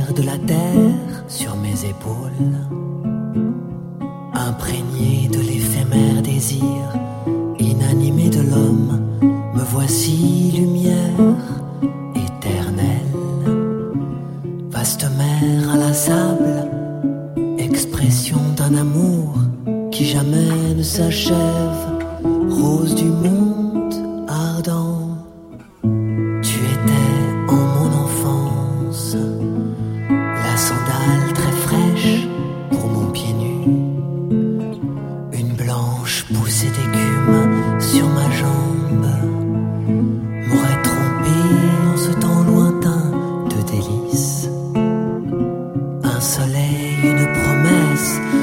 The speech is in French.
poussière de la terre sur mes épaules, imprégné de l'éphémère désir inanimé de l'homme, me voici lumière éternelle. Vaste mer inlassable, expression d'un amour qui jamais ne s'achève, rose du monde ardent. Tu étais en mon enfance la sandale très fraîche pour mon pied nu, une blanche poussée d'écume sur ma jambe m'aurait trompé en ce temps lointain de délices. Un soleil, une promesse